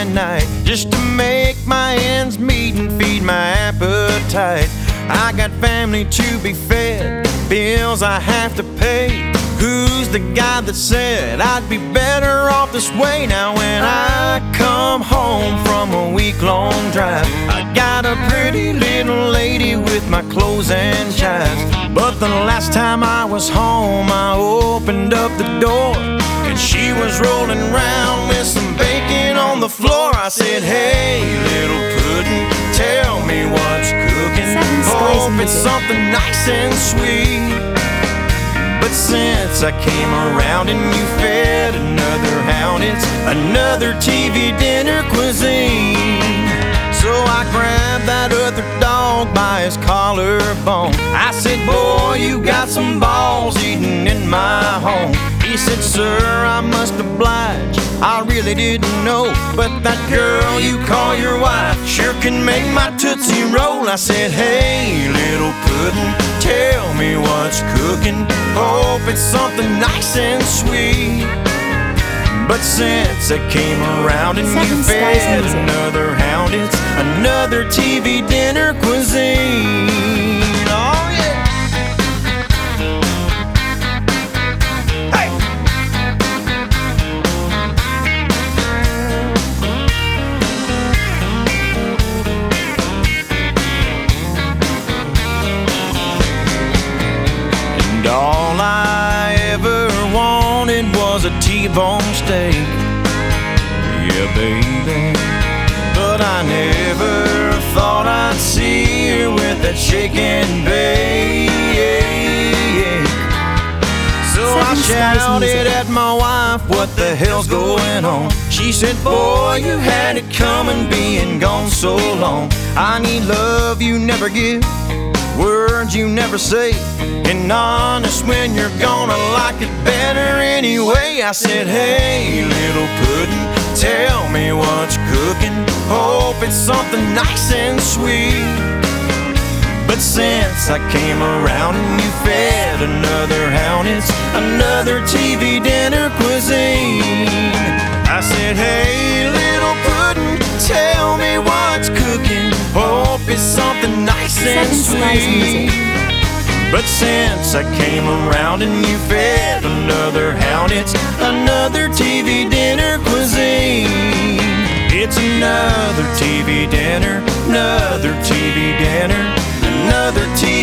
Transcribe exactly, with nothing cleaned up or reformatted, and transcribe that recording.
night just to make my ends meet and feed my appetite. I got family to be fed, bills I have to pay. Who's the guy that said I'd be better off this way? Now when I come home from a week-long drive, I got a pretty little lady with my clothes and chives. But the last time I was home, I opened up the door, and she was rolling around with some bacon on the floor. I said, hey, little puddin', tell me what's cooking. Hope it's something nice and sweet. But since I came around and you fed another hound, it's another T V dinner cuisine. So I grabbed that other dog by his collarbone. I said, boy, you got some balls eating in my home. He said, sir, I must oblige, I really didn't know, but that girl you call your wife sure can make my Tootsie Roll. I said, hey, little puddin', tell me what's cooking. Hope it's something nice and sweet. But since I came around and you fed another hound, it's another T V dinner cuisine. Oh yeah. Hey. And all I ever wanted was a T-bone steak, yeah, baby. But I never thought I'd see her with that shake and bake. So I shouted at my wife, what the hell's going on? She said, boy, you had it coming, being gone so long. I need love you never give, words you never say, and honest when you're gonna like it better anyway. I said, hey, little puddin', tell me what's cooking. Hope it's something nice and sweet. But since I came around and you fed another hound, it's another T V dinner cuisine. I said, hey, little puddin', tell me what's cooking. Hope it's something nice and sweet. But since I came around and you fed another hound, it's another T V dinner cuisine. It's another T V dinner, another T V dinner, another T V